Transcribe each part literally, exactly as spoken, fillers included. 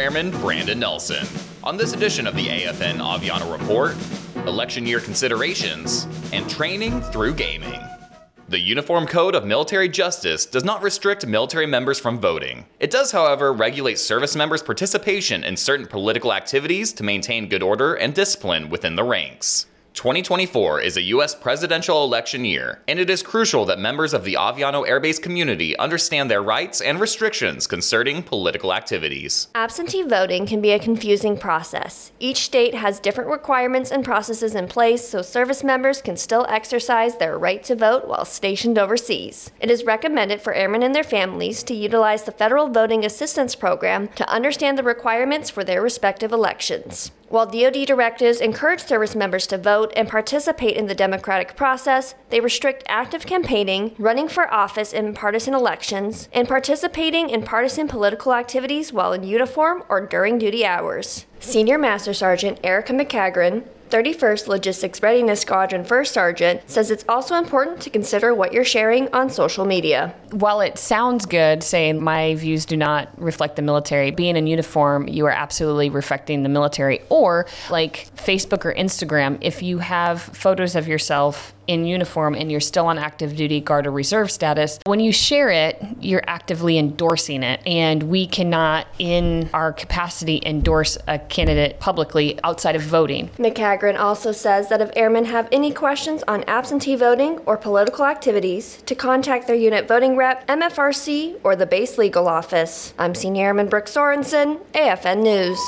Airman Brandon Nelson. On this edition of the A F N Aviano Report, election year considerations, and training through gaming. The Uniform Code of Military Justice does not restrict military members from voting. It does, however, regulate service members' participation in certain political activities to maintain good order and discipline within the ranks. twenty twenty-four is a U S presidential election year, and it is crucial that members of the Aviano Air Base community understand their rights and restrictions concerning political activities. Absentee voting can be a confusing process. Each state has different requirements and processes in place so service members can still exercise their right to vote while stationed overseas. It is recommended for airmen and their families to utilize the Federal Voting Assistance Program to understand the requirements for their respective elections. While D O D directives encourage service members to vote and participate in the democratic process, they restrict active campaigning, running for office in partisan elections, and participating in partisan political activities while in uniform or during duty hours. Senior Master Sergeant Erica McCagran, thirty-first Logistics Readiness Squadron First Sergeant, says it's also important to consider what you're sharing on social media. While it sounds good saying my views do not reflect the military, being in uniform, you are absolutely reflecting the military. Or like Facebook or Instagram, if you have photos of yourself in uniform and you're still on active duty, guard, or reserve status, when you share it, you're actively endorsing it. And we cannot, in our capacity, endorse a candidate publicly outside of voting. McCagran also says that if airmen have any questions on absentee voting or political activities, to contact their unit voting rep, M F R C, or the base legal office. I'm Senior Airman Brooke Sorensen, A F N News.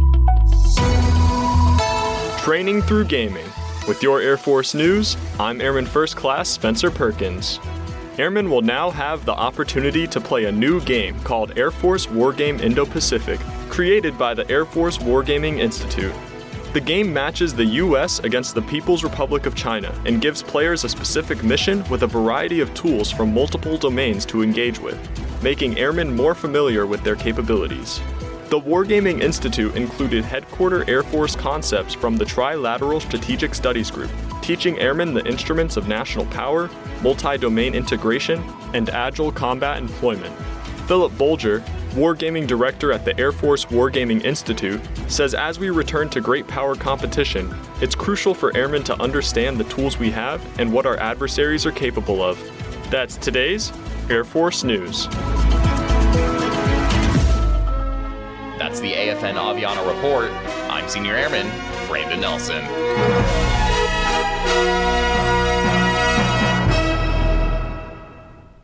Training through gaming. With your Air Force news, I'm Airman First Class Spencer Perkins. Airmen will now have the opportunity to play a new game called Air Force Wargame Indo-Pacific, created by the Air Force Wargaming Institute. The game matches the U S against the People's Republic of China and gives players a specific mission with a variety of tools from multiple domains to engage with, making airmen more familiar with their capabilities. The Wargaming Institute included Headquarter Air Force concepts from the Trilateral Strategic Studies Group, teaching airmen the instruments of national power, multi-domain integration, and agile combat employment. Philip Bolger, Wargaming Director at the Air Force Wargaming Institute, says as we return to great power competition, it's crucial for airmen to understand the tools we have and what our adversaries are capable of. That's today's Air Force News. That's the A F N Aviano Report. I'm Senior Airman Brandon Nelson.